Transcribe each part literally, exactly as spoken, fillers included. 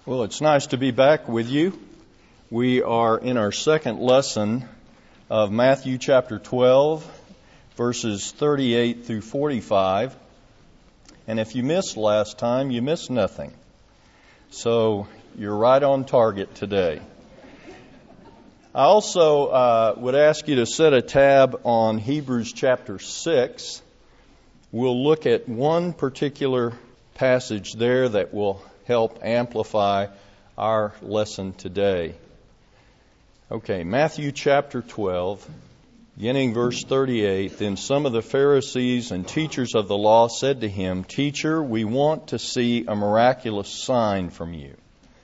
Well, it's nice to be back with you. We are in our second lesson of Matthew chapter twelve, verses thirty-eight through forty-five. And if you missed last time, you missed nothing. So you're right on target today. I also uh, would ask you to set a tab on Hebrews chapter six. We'll look at one particular passage there that will help amplify our lesson today. Okay, Matthew chapter twelve, beginning verse thirty-eight. Then some of the Pharisees and teachers of the law said to him, "Teacher, we want to see a miraculous sign from you."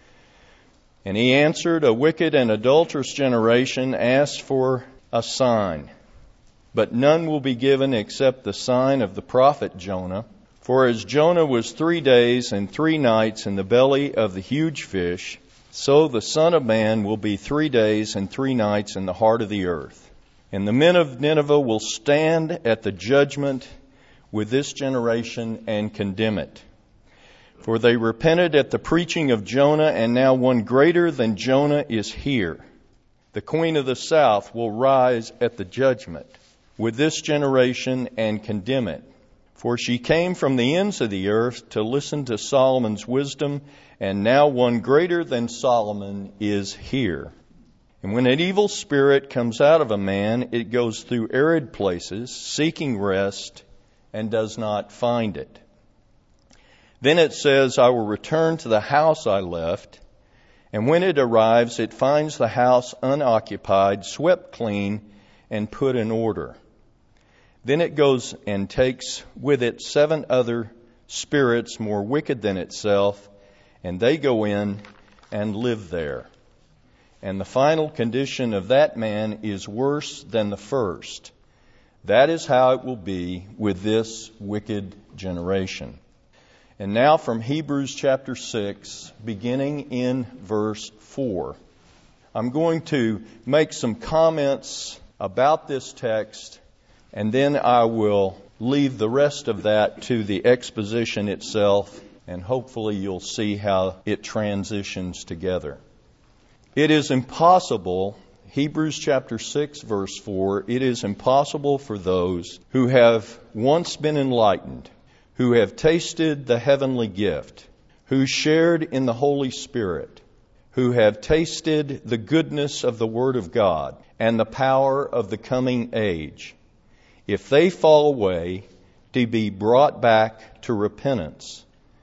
And he answered, "A wicked and adulterous generation asks for a sign, but none will be given except the sign of the prophet Jonah. For as Jonah was three days and three nights in the belly of the huge fish, so the Son of Man will be three days and three nights in the heart of the earth. And the men of Nineveh will stand at the judgment with this generation and condemn it. For they repented at the preaching of Jonah, and now one greater than Jonah is here. The queen of the south will rise at the judgment with this generation and condemn it. For she came from the ends of the earth to listen to Solomon's wisdom, and now one greater than Solomon is here. And when an evil spirit comes out of a man, it goes through arid places, seeking rest, and does not find it. Then it says, I will return to the house I left. And when it arrives, it finds the house unoccupied, swept clean, and put in order. Then it goes and takes with it seven other spirits more wicked than itself, and they go in and live there. And the final condition of that man is worse than the first. That is how it will be with this wicked generation." And now from Hebrews chapter six, beginning in verse four. I'm going to make some comments about this text, and then I will leave the rest of that to the exposition itself, and hopefully you'll see how it transitions together. It is impossible, Hebrews chapter six, verse four, it is impossible for those who have once been enlightened, who have tasted the heavenly gift, who shared in the Holy Spirit, who have tasted the goodness of the Word of God and the power of the coming age, if they fall away, to be brought back to repentance,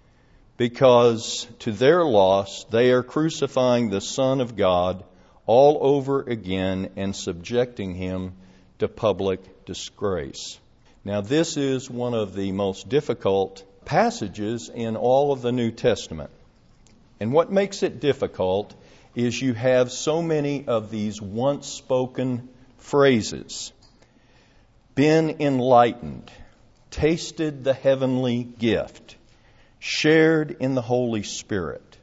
because to their loss they are crucifying the Son of God all over again and subjecting Him to public disgrace. Now, this is one of the most difficult passages in all of the New Testament. And what makes it difficult is you have so many of these once spoken phrases. Been enlightened, tasted the heavenly gift, shared in the Holy Spirit,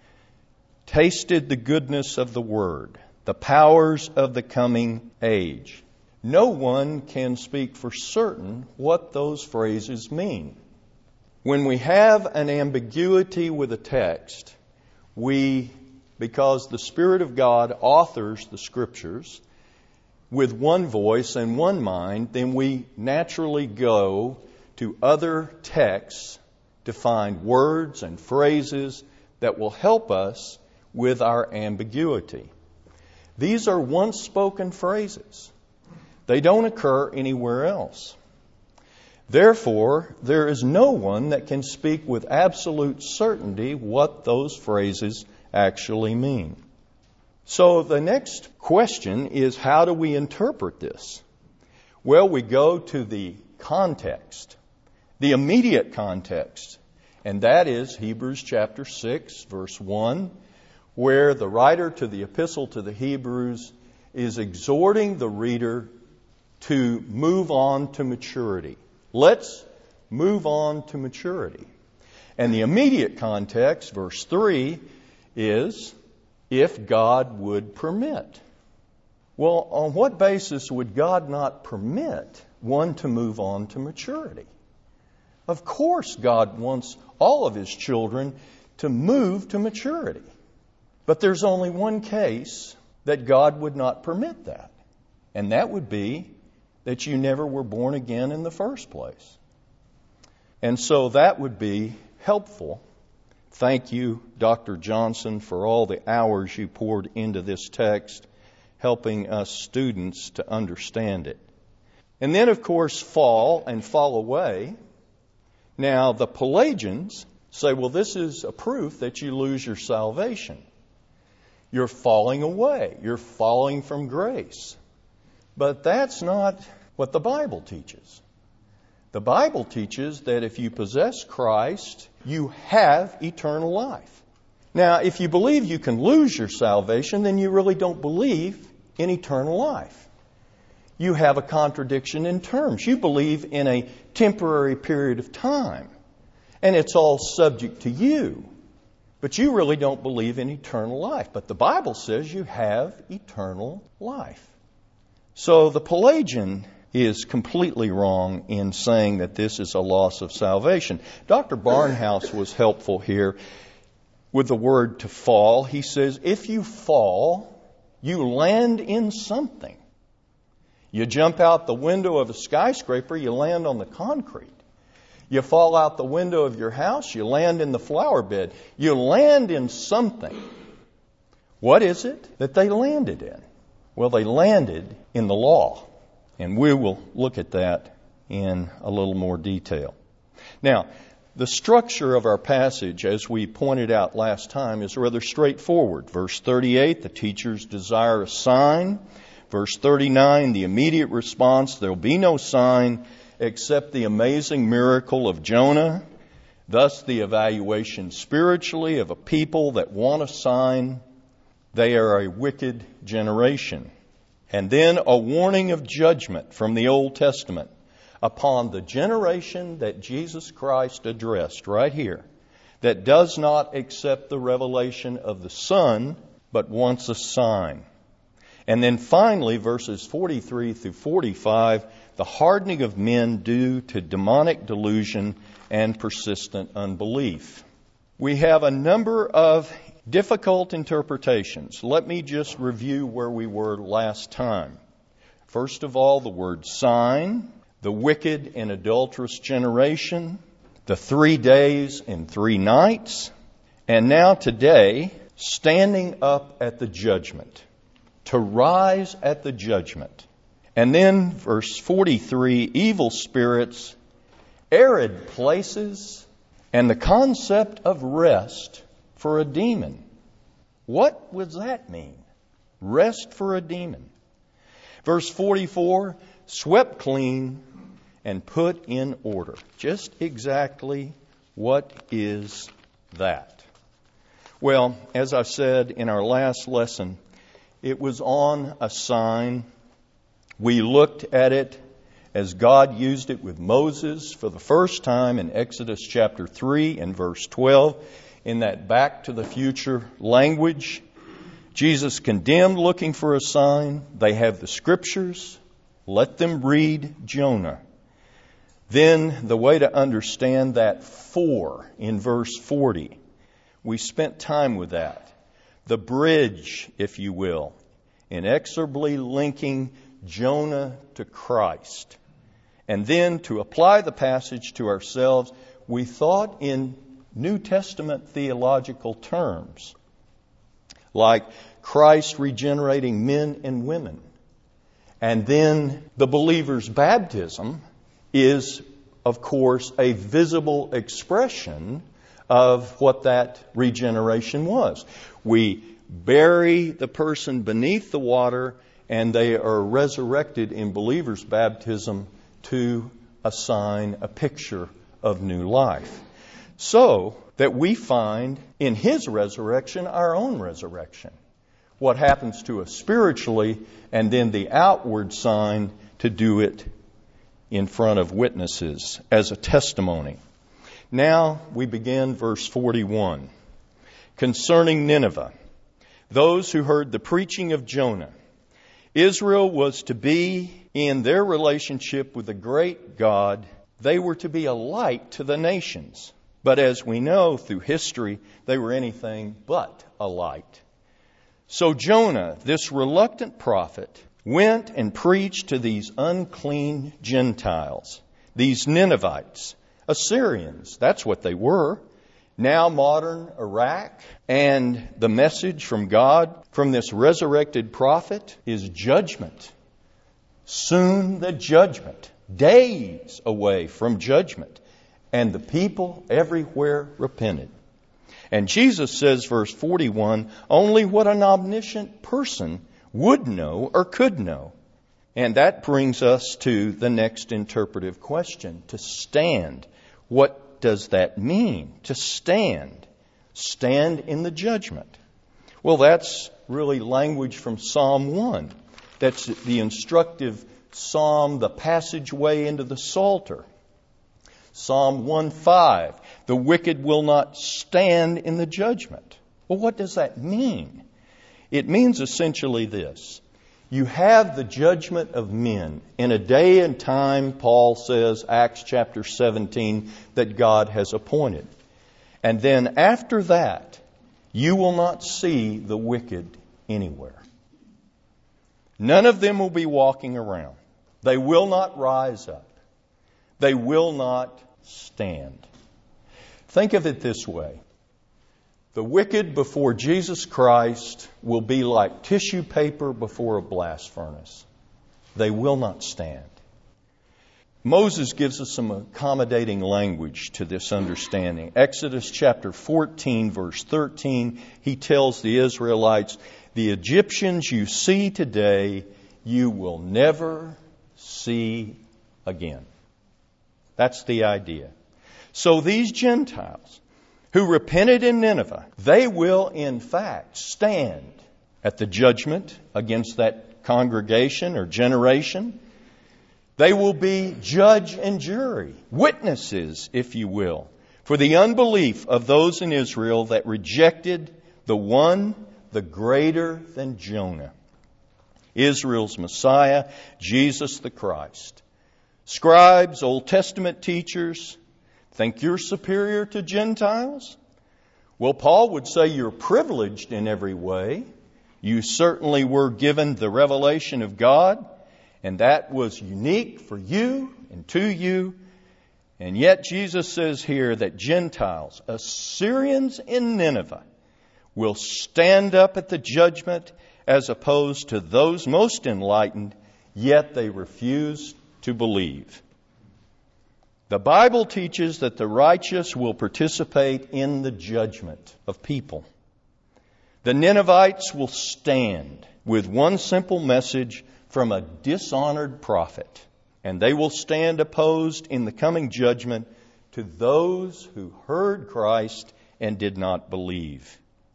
tasted the goodness of the Word, the powers of the coming age. No one can speak for certain what those phrases mean. When we have an ambiguity with a text, we, because the Spirit of God authors the Scriptures with one voice and one mind, then we naturally go to other texts to find words and phrases that will help us with our ambiguity. These are once spoken phrases. They don't occur anywhere else. Therefore, there is no one that can speak with absolute certainty what those phrases actually mean. So the next question is, how do we interpret this? Well, we go to the context, the immediate context, and that is Hebrews chapter six, verse one, where the writer to the epistle to the Hebrews is exhorting the reader to move on to maturity. Let's move on to maturity. And the immediate context, verse three, is if God would permit. Well, on what basis would God not permit one to move on to maturity? Of course, God wants all of His children to move to maturity. But there's only one case that God would not permit that. And that would be that you never were born again in the first place. And so that would be helpful. Thank you, Doctor Johnson, for all the hours you poured into this text, helping us students to understand it. And then, of course, fall and fall away. Now, the Pelagians say, well, this is a proof that you lose your salvation. You're falling away. You're falling from grace. But that's not what the Bible teaches. The Bible teaches that if you possess Christ, you have eternal life. Now, if you believe you can lose your salvation, then you really don't believe in eternal life. You have a contradiction in terms. You believe in a temporary period of time, and it's all subject to you. But you really don't believe in eternal life. But the Bible says you have eternal life. So the Pelagian is completely wrong in saying that this is a loss of salvation. Doctor Barnhouse was helpful here with the word to fall. He says, if you fall, you land in something. You jump out the window of a skyscraper, you land on the concrete. You fall out the window of your house, you land in the flower bed. You land in something. What is it that they landed in? Well, they landed in the law. And we will look at that in a little more detail. Now, the structure of our passage, as we pointed out last time, is rather straightforward. Verse thirty-eight, the teachers desire a sign. Verse thirty-nine, the immediate response, there will be no sign except the amazing miracle of Jonah. Thus, the evaluation spiritually of a people that want a sign. They are a wicked generation. And then a warning of judgment from the Old Testament upon the generation that Jesus Christ addressed right here, that does not accept the revelation of the Son, but wants a sign. And then finally, verses forty-three through forty-five, the hardening of men due to demonic delusion and persistent unbelief. We have a number of difficult interpretations. Let me just review where we were last time. First of all, the word sign, the wicked and adulterous generation, the three days and three nights, and now today, standing up at the judgment, to rise at the judgment. And then verse forty-three, evil spirits, arid places, and the concept of rest for a demon. What does that mean? Rest for a demon. Verse forty-four, swept clean and put in order. Just exactly what is that? Well, as I said in our last lesson, it was on a sign. We looked at it as God used it with Moses for the first time in Exodus chapter three and verse twelve. In that back to the future language, Jesus condemned looking for a sign. They have the scriptures. Let them read Jonah. Then the way to understand that for in verse forty, we spent time with that. The bridge, if you will, inexorably linking Jonah to Christ. And then to apply the passage to ourselves, we thought in New Testament theological terms, like Christ regenerating men and women. And then the believer's baptism is, of course, a visible expression of what that regeneration was. We bury the person beneath the water, and they are resurrected in believer's baptism to a sign, a picture of new life. So that we find in His resurrection our own resurrection. What happens to us spiritually, and then the outward sign to do it in front of witnesses as a testimony. Now we begin verse forty-one. Concerning Nineveh, those who heard the preaching of Jonah, Israel was to be in their relationship with the great God. They were to be a light to the nations. But as we know through history, they were anything but a light. So Jonah, this reluctant prophet, went and preached to these unclean Gentiles, these Ninevites, Assyrians. That's what they were. Now modern Iraq. And the message from God, from this resurrected prophet, is judgment. Soon the judgment. Days away from judgment. And the people everywhere repented. And Jesus says, verse forty-one, only what an omniscient person would know or could know. And that brings us to the next interpretive question. To stand. What does that mean? To stand. Stand in the judgment. Well, that's really language from Psalm one. That's the instructive psalm, the passageway into the Psalter. Psalm one five, the wicked will not stand in the judgment. Well, what does that mean? It means essentially this. You have the judgment of men in a day and time, Paul says, Acts chapter seventeen, that God has appointed. And then after that, you will not see the wicked anywhere. None of them will be walking around. They will not rise up. They will not stand. Think of it this way. The wicked before Jesus Christ will be like tissue paper before a blast furnace. They will not stand. Moses gives us some accommodating language to this understanding. Exodus chapter fourteen, verse thirteen, he tells the Israelites, the Egyptians you see today, you will never see again. That's the idea. So these Gentiles who repented in Nineveh, they will in fact stand at the judgment against that congregation or generation. They will be judge and jury, witnesses, if you will, for the unbelief of those in Israel that rejected the one, the greater than Jonah, Israel's Messiah, Jesus the Christ. Scribes, Old Testament teachers, think you're superior to Gentiles? Well, Paul would say you're privileged in every way. You certainly were given the revelation of God, and that was unique for you and to you. And yet Jesus says here that Gentiles, Assyrians in Nineveh, will stand up at the judgment as opposed to those most enlightened, yet they refuse to believe. The Bible teaches that the righteous will participate in the judgment of people. The Ninevites will stand with one simple message from a dishonored prophet, and they will stand opposed in the coming judgment to those who heard Christ and did not believe.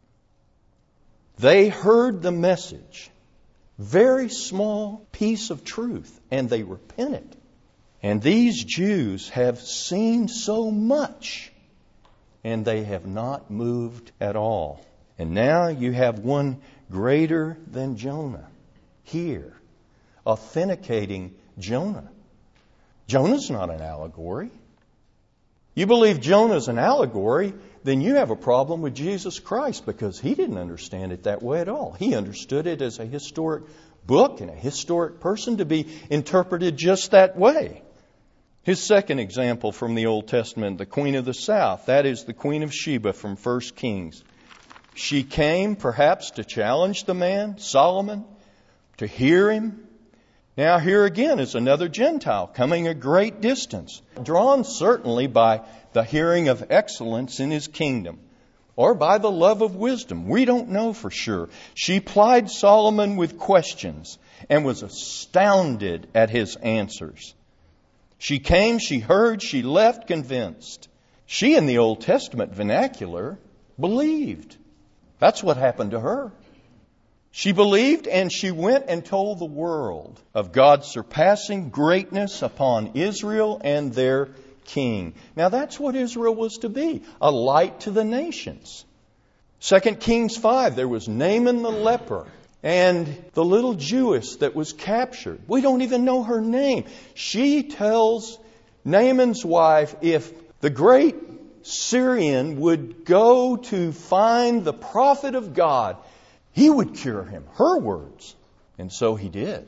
They heard the message, very small piece of truth, and they repented. And these Jews have seen so much, and they have not moved at all. And now you have one greater than Jonah here, authenticating Jonah. Jonah's not an allegory. You believe Jonah's an allegory, then you have a problem with Jesus Christ, because he didn't understand it that way at all. He understood it as a historic book and a historic person to be interpreted just that way. His second example from the Old Testament, the Queen of the South, that is the Queen of Sheba from First Kings. She came perhaps to challenge the man, Solomon, to hear him. Now here again is another Gentile coming a great distance, drawn certainly by the hearing of excellence in his kingdom, or by the love of wisdom. We don't know for sure. She plied Solomon with questions and was astounded at his answers. She came, she heard, she left convinced. She, in the Old Testament vernacular, believed. That's what happened to her. She believed, and she went and told the world of God's surpassing greatness upon Israel and their king. Now that's what Israel was to be, a light to the nations. Second Kings five, there was Naaman the leper and the little Jewess that was captured. We don't even know her name. She tells Naaman's wife, if the great Syrian would go to find the prophet of God, he would cure him. Her words. And so he did.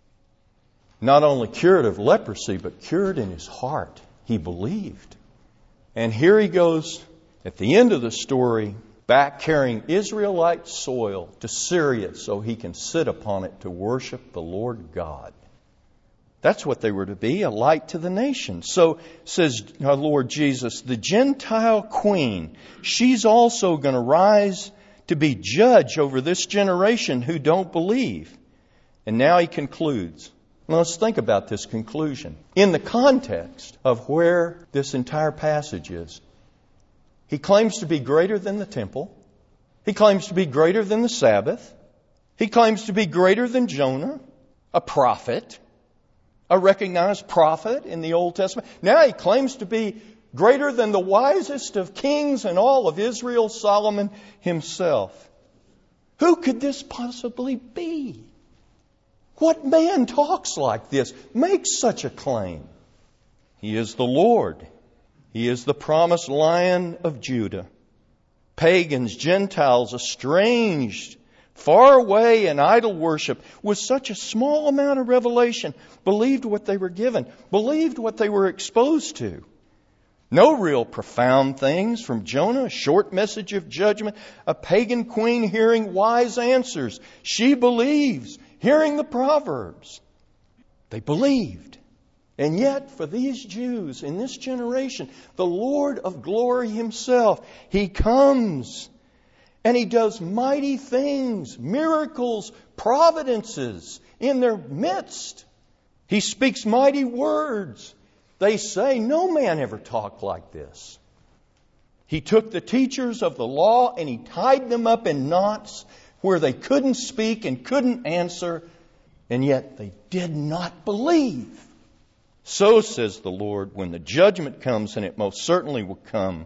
Not only cured of leprosy, but cured in his heart. He believed. And here he goes at the end of the story, back carrying Israelite soil to Syria so he can sit upon it to worship the Lord God. That's what they were to be, a light to the nations. So says our Lord Jesus, the Gentile queen, she's also going to rise to be judge over this generation who don't believe. And now he concludes. Now let's think about this conclusion. In the context of where this entire passage is, he claims to be greater than the temple. He claims to be greater than the Sabbath. He claims to be greater than Jonah, a prophet, a recognized prophet in the Old Testament. Now he claims to be greater than the wisest of kings in all of Israel, Solomon himself. Who could this possibly be? What man talks like this, makes such a claim? He is the Lord. He is the promised Lion of Judah. Pagans, Gentiles, estranged, far away in idol worship, with such a small amount of revelation, believed what they were given, believed what they were exposed to. No real profound things from Jonah, a short message of judgment, a pagan queen hearing wise answers. She believes, hearing the Proverbs. They believed. And yet, for these Jews in this generation, the Lord of glory himself, he comes and he does mighty things, miracles, providences in their midst. He speaks mighty words. They say, no man ever talked like this. He took the teachers of the law and he tied them up in knots where they couldn't speak and couldn't answer, and yet they did not believe. So says the Lord, when the judgment comes, and it most certainly will come,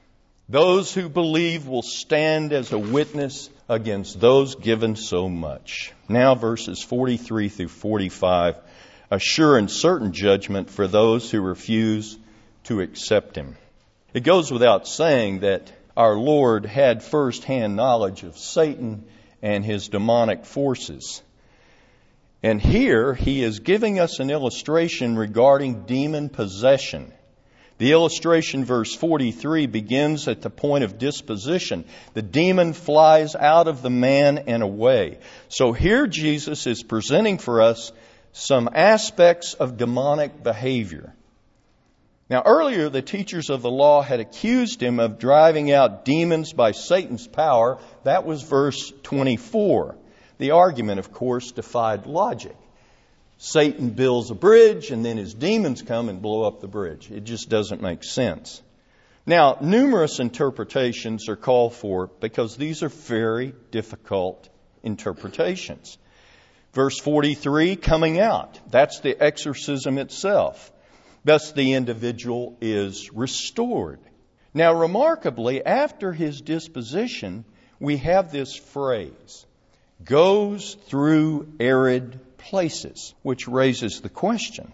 those who believe will stand as a witness against those given so much. Now verses forty-three through forty-five, a sure and certain judgment for those who refuse to accept him. It goes without saying that our Lord had first-hand knowledge of Satan and his demonic forces. And here he is giving us an illustration regarding demon possession. The illustration, verse forty-three, begins at the point of disposition. The demon flies out of the man and away. So here Jesus is presenting for us some aspects of demonic behavior. Now earlier the teachers of the law had accused him of driving out demons by Satan's power. That was verse twenty-four. The argument, of course, defied logic. Satan builds a bridge and then his demons come and blow up the bridge. It just doesn't make sense. Now, numerous interpretations are called for because these are very difficult interpretations. Verse forty-three, coming out. That's the exorcism itself. Thus the individual is restored. Now, remarkably, after his disposition, we have this phrase, goes through arid places, which raises the question,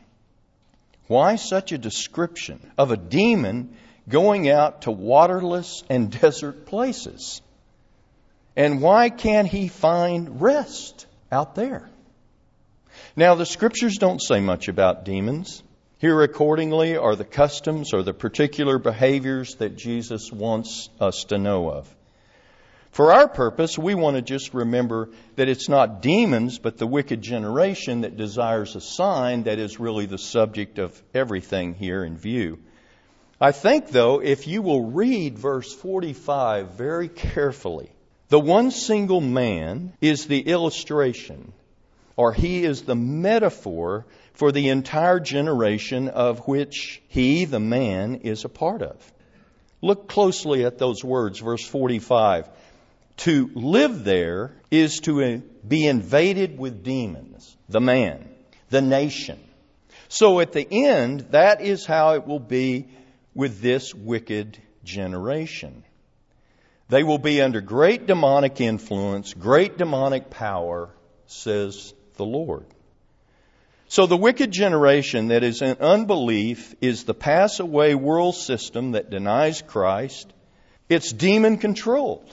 why such a description of a demon going out to waterless and desert places? And why can't he find rest out there? Now, the Scriptures don't say much about demons. Here accordingly are the customs or the particular behaviors that Jesus wants us to know of. For our purpose, we want to just remember that it's not demons, but the wicked generation that desires a sign that is really the subject of everything here in view. I think, though, if you will read verse forty-five very carefully, the one single man is the illustration, or he is the metaphor for the entire generation of which he, the man, is a part of. Look closely at those words, verse forty-five. To live there is to be invaded with demons, the man, the nation. So at the end, that is how it will be with this wicked generation. They will be under great demonic influence, great demonic power, says the Lord. So the wicked generation that is in unbelief is the pass-away world system that denies Christ. It's demon-controlled.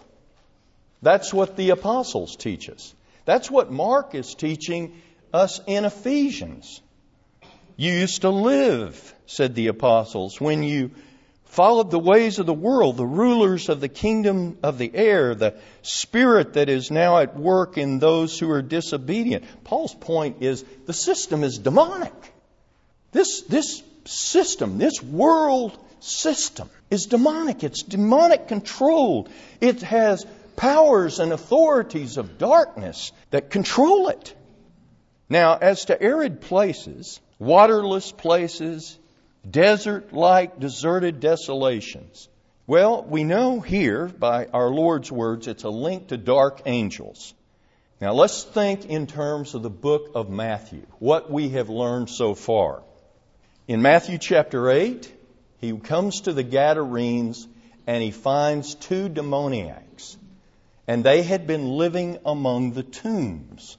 That's what the apostles teach us. That's what Mark is teaching us in Ephesians. You used to live, said the apostles, when you followed the ways of the world, the rulers of the kingdom of the air, the spirit that is now at work in those who are disobedient. Paul's point is the system is demonic. This, this system, this world system is demonic. It's demonic controlled. It has powers and authorities of darkness that control it. Now, as to arid places, waterless places, desert-like, deserted desolations. Well, we know here by our Lord's words it's a link to dark angels. Now let's think in terms of the book of Matthew, what we have learned so far. In Matthew chapter eight, he comes to the Gadarenes and he finds two demoniacs. And they had been living among the tombs,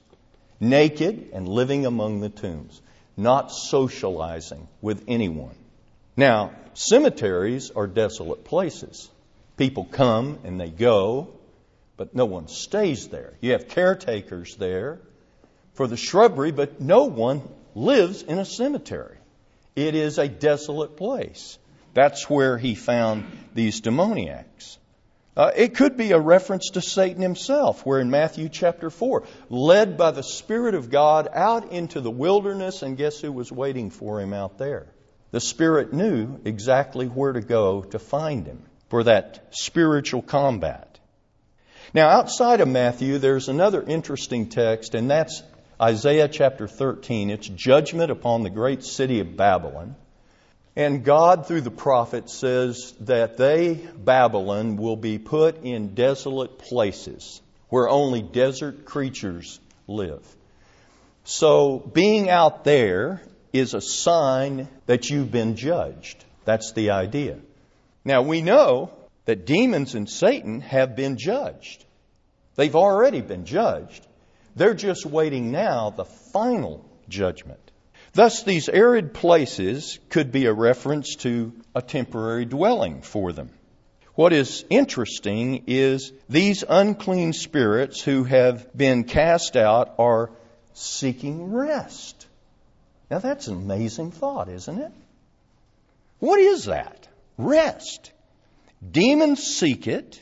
naked and living among the tombs, not socializing with anyone. Now, cemeteries are desolate places. People come and they go, but no one stays there. You have caretakers there for the shrubbery, but no one lives in a cemetery. It is a desolate place. That's where he found these demoniacs. Uh, it could be a reference to Satan himself, where in Matthew chapter four, led by the Spirit of God out into the wilderness, and guess who was waiting for him out there? The Spirit knew exactly where to go to find him for that spiritual combat. Now, outside of Matthew, there's another interesting text, and that's Isaiah chapter thirteen. It's judgment upon the great city of Babylon. And God, through the prophet, says that they, Babylon, will be put in desolate places where only desert creatures live. So being out there is a sign that you've been judged. That's the idea. Now we know that demons and Satan have been judged. They've already been judged. They're just waiting now the final judgment. Thus, these arid places could be a reference to a temporary dwelling for them. What is interesting is these unclean spirits who have been cast out are seeking rest. Now, that's an amazing thought, isn't it? What is that? Rest. Demons seek it.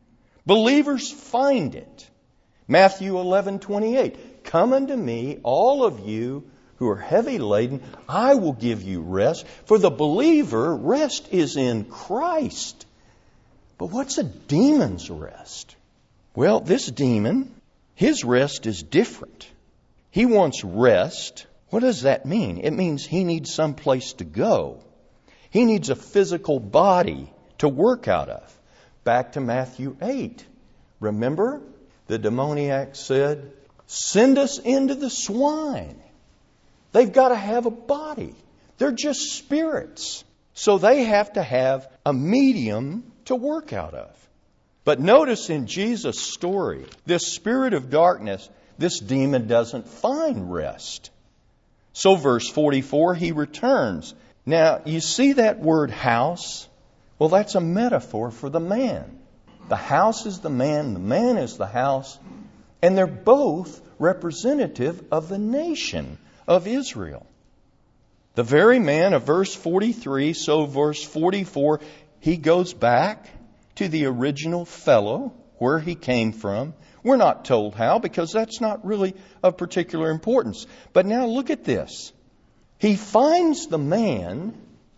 Believers find it. Matthew eleven twenty-eight. Come unto me, all of you who are heavy laden, I will give you rest. For the believer, rest is in Christ. But what's a demon's rest? Well, this demon, his rest is different. He wants rest. What does that mean? It means he needs some place to go. He needs a physical body to work out of. Back to Matthew eight. Remember, the demoniac said, send us into the swine. They've got to have a body. They're just spirits. So they have to have a medium to work out of. But notice in Jesus' story, this spirit of darkness, this demon doesn't find rest. So verse forty-four, he returns. Now, you see that word house? Well, that's a metaphor for the man. The house is the man, the man is the house, and they're both representative of the nation of Israel. The very man of verse forty-three, so verse forty-four, he goes back to the original fellow where he came from. We're not told how because that's not really of particular importance. But now look at this. He finds the man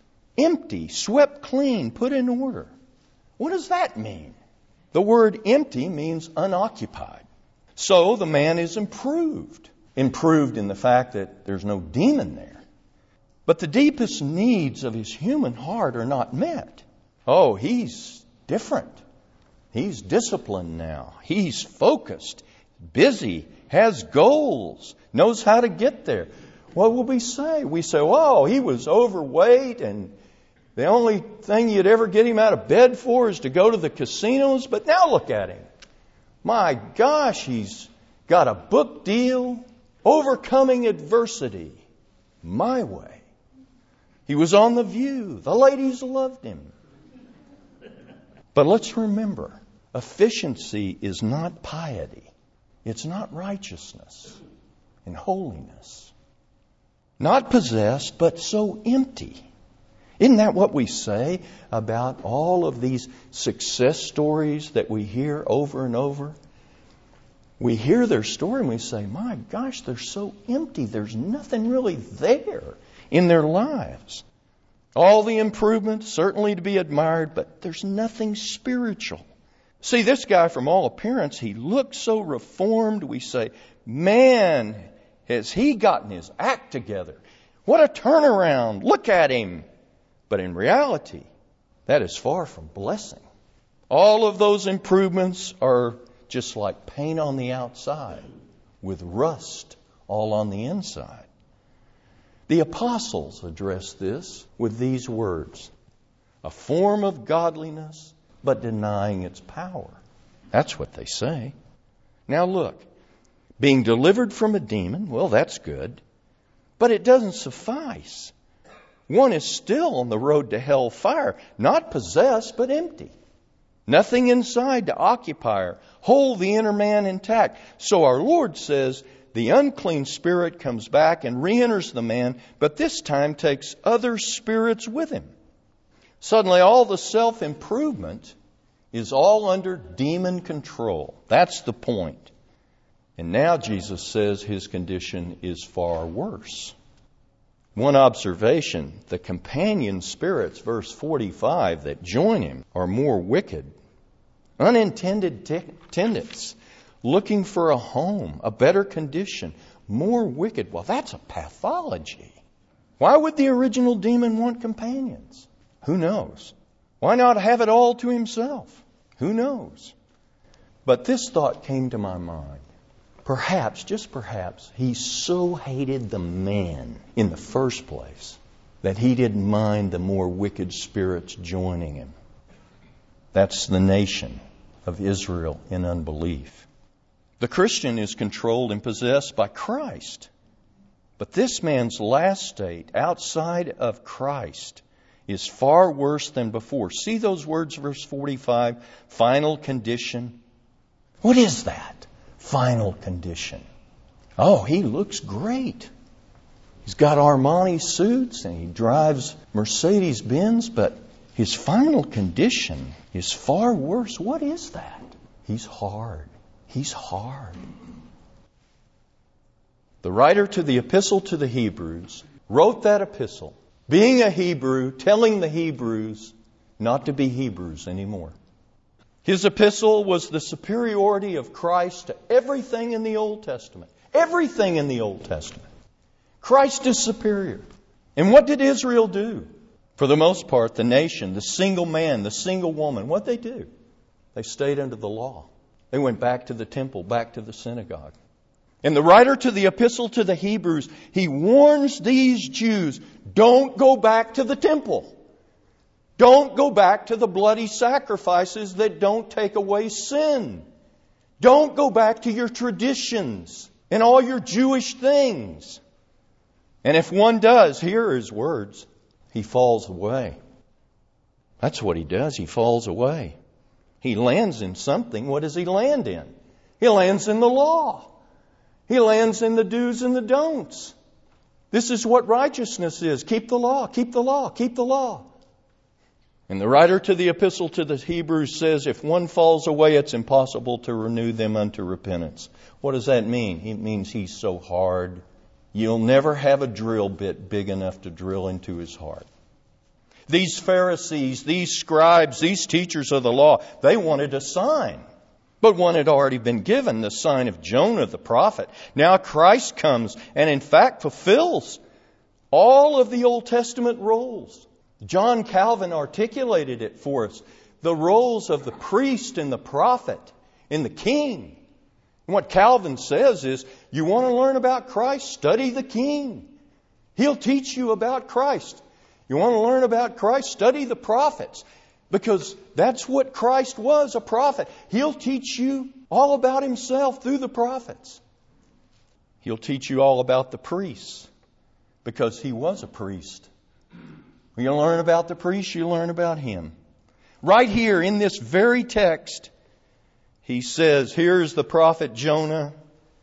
empty, swept clean, put in order. What does that mean? The word empty means unoccupied. So the man is improved. Improved in the fact that there's no demon there. But the deepest needs of his human heart are not met. Oh, he's different. He's disciplined now. He's focused, busy, has goals, knows how to get there. What will we say? We say, oh, he was overweight and the only thing you'd ever get him out of bed for is to go to the casinos. But now look at him. My gosh, he's got a book deal. Overcoming adversity. my way. He was on The View. The ladies loved him. But let's remember, efficiency is not piety. It's not righteousness and holiness. Not possessed, but so empty. Isn't that what we say about all of these success stories that we hear over and over? We hear their story and we say, my gosh, they're so empty. There's nothing really there in their lives. All the improvements, certainly to be admired, but there's nothing spiritual. See, this guy, from all appearance, he looked so reformed. We say, man, has he gotten his act together? What a turnaround. Look at him. But in reality, that is far from blessing. All of those improvements are just like paint on the outside with rust all on the inside. The apostles address this with these words: a form of godliness, but denying its power. That's what they say. Now look, being delivered from a demon, well, that's good. But it doesn't suffice. One is still on the road to hellfire, not possessed, but empty. Nothing inside to occupy or hold the inner man intact. So our Lord says the unclean spirit comes back and re-enters the man, but this time takes other spirits with him. Suddenly all the self-improvement is all under demon control. That's the point. And now Jesus says his condition is far worse. One observation, the companion spirits, verse forty-five, that join him are more wicked. Unintended t- tenants, looking for a home, a better condition, more wicked. Well, that's a pathology. Why would the original demon want companions? Who knows? Why not have it all to himself? Who knows? But this thought came to my mind. Perhaps, just perhaps, he so hated the man in the first place that he didn't mind the more wicked spirits joining him. That's the nation of Israel in unbelief. The Christian is controlled and possessed by Christ. But this man's last state, outside of Christ, is far worse than before. See those words, verse forty-five, final condition. What is that? Final condition. Oh, he looks great. He's got Armani suits and he drives Mercedes-Benz, but his final condition is far worse. What is that? He's hard. He's hard. The writer to the epistle to the Hebrews wrote that epistle, being a Hebrew, telling the Hebrews not to be Hebrews anymore. His epistle was the superiority of Christ to everything in the Old Testament. Everything in the Old Testament. Christ is superior. And what did Israel do? For the most part, the nation, the single man, the single woman, what did they do? They stayed under the law. They went back to the temple, back to the synagogue. And the writer to the epistle to the Hebrews, he warns these Jews, don't go back to the temple. Don't go back to the bloody sacrifices that don't take away sin. Don't go back to your traditions and all your Jewish things. And if one does, here are his words, he falls away. That's what he does. He falls away. He lands in something. What does he land in? He lands in the law. He lands in the do's and the don'ts. This is what righteousness is. Keep the law, keep the law, keep the law. And the writer to the epistle to the Hebrews says, if one falls away, it's impossible to renew them unto repentance. What does that mean? It means he's so hard. You'll never have a drill bit big enough to drill into his heart. These Pharisees, these scribes, these teachers of the law, they wanted a sign. But one had already been given, the sign of Jonah the prophet. Now Christ comes and in fact fulfills all of the Old Testament roles. John Calvin articulated it for us. The roles of the priest and the prophet and the king. And what Calvin says is, you want to learn about Christ? Study the king. He'll teach you about Christ. You want to learn about Christ? Study the prophets. Because that's what Christ was, a prophet. He'll teach you all about himself through the prophets. He'll teach you all about the priests. because He was a priest. When you learn about the priest, you learn about Him. Right here in this very text, He says, here's the prophet Jonah.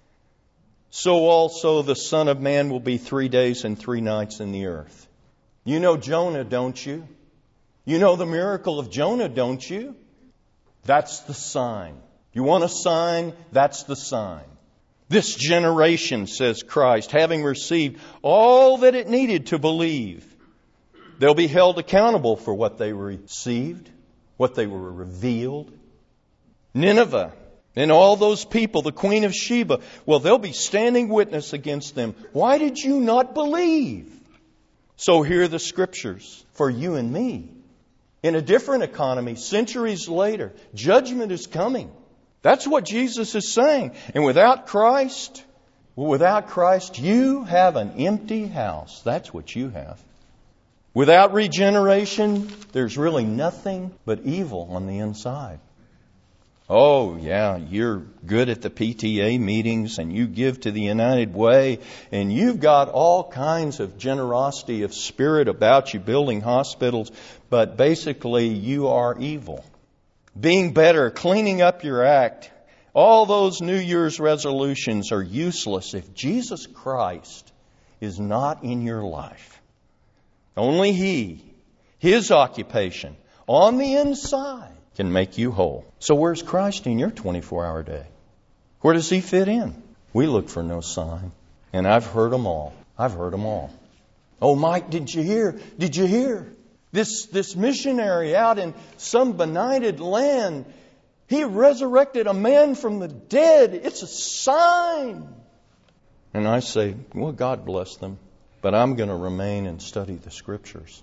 So also the Son of Man will be three days and three nights in the earth. You know Jonah, don't you? You know the miracle of Jonah, don't you? That's the sign. You want a sign? That's the sign. This generation, says Christ, having received all that it needed to believe, they'll be held accountable for what they received, what they were revealed. Nineveh and all those people, the Queen of Sheba, well, they'll be standing witness against them. Why did you not believe? So here are the Scriptures for you and me. In a different economy, centuries later, judgment is coming. That's what Jesus is saying. And without Christ, well, without Christ, you have an empty house. That's what you have. Without regeneration, there's really nothing but evil on the inside. Oh, yeah, you're good at the P T A meetings and you give to the United Way and you've got all kinds of generosity of spirit about you, building hospitals, but basically you are evil. Being better, cleaning up your act, all those New Year's resolutions are useless if Jesus Christ is not in your life. Only He, His occupation on the inside, can make you whole. So where's Christ in your twenty-four hour day? Where does He fit in? We look for no sign. And I've heard them all. I've heard them all. Oh, Mike, did you hear? Did you hear? This, this missionary out in some benighted land, he resurrected a man from the dead. It's a sign. And I say, well, God bless them. But I'm going to remain and study the Scriptures.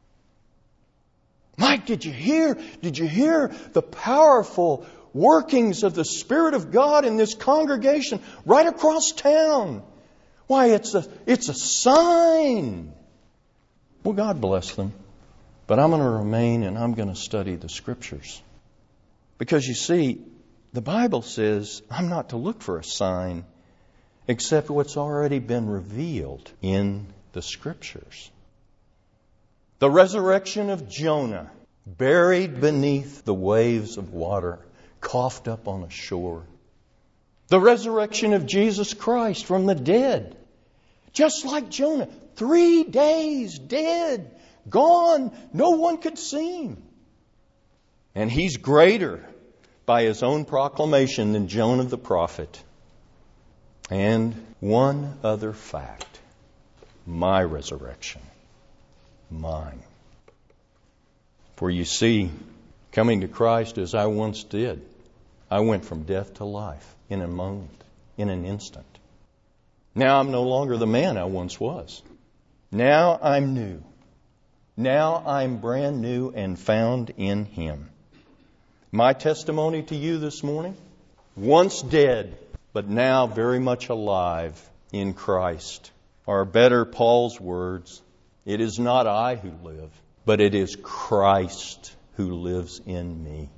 Mike, did you hear? Did you hear the powerful workings of the Spirit of God in this congregation right across town? Why, it's a, it's a sign. Well, God bless them. But I'm going to remain and I'm going to study the Scriptures. Because you see, the Bible says I'm not to look for a sign except what's already been revealed in the Scriptures. The resurrection of Jonah, buried beneath the waves of water, coughed up on a shore. The resurrection of Jesus Christ from the dead, just like Jonah, three days dead, gone, no one could see Him. And He's greater by His own proclamation than Jonah the prophet. And one other fact, my resurrection. Mine. For you see, coming to Christ as I once did, I went from death to life in a moment, in an instant. Now I'm no longer the man I once was. Now I'm new. Now I'm brand new and found in Him. My testimony to you this morning, once dead, but now very much alive in Christ, or better, Paul's words, it is not I who live, but it is Christ who lives in me.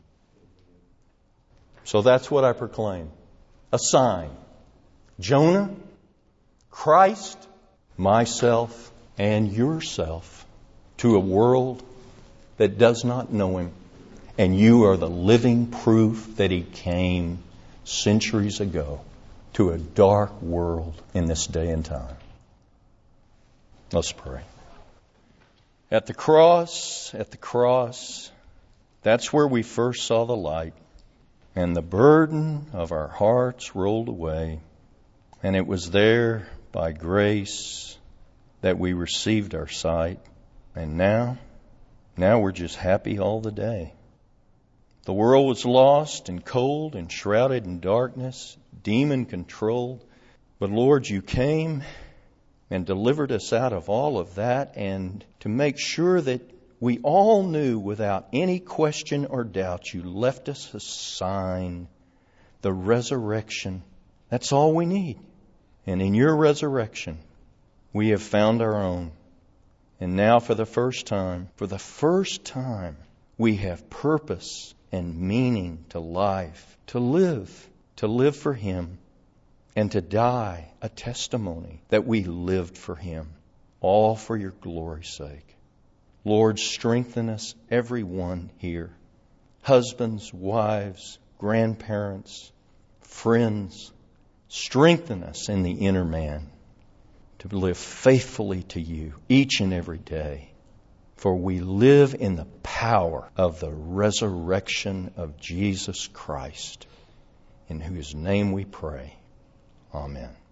So that's what I proclaim. A sign. Jonah, Christ, myself, and yourself to a world that does not know Him. And you are the living proof that He came centuries ago to a dark world in this day and time. Let's pray. At the cross, at the cross, that's where we first saw the light. And the burden of our hearts rolled away. And it was there by grace that we received our sight. And now, now we're just happy all the day. The world was lost and cold and shrouded in darkness, demon controlled. But Lord, you came and delivered us out of all of that, and to make sure that we all knew without any question or doubt, you left us a sign, the resurrection. That's all we need. And in your resurrection, we have found our own. And now for the first time, for the first time, we have purpose and meaning to life, to live, to live for Him, and to die a testimony that we lived for Him. all for your glory's sake. Lord, strengthen us, everyone here. Husbands, wives, grandparents, friends. Strengthen us in the inner man to live faithfully to you each and every day. For we live in the power of the resurrection of Jesus Christ, in whose name we pray. Amen.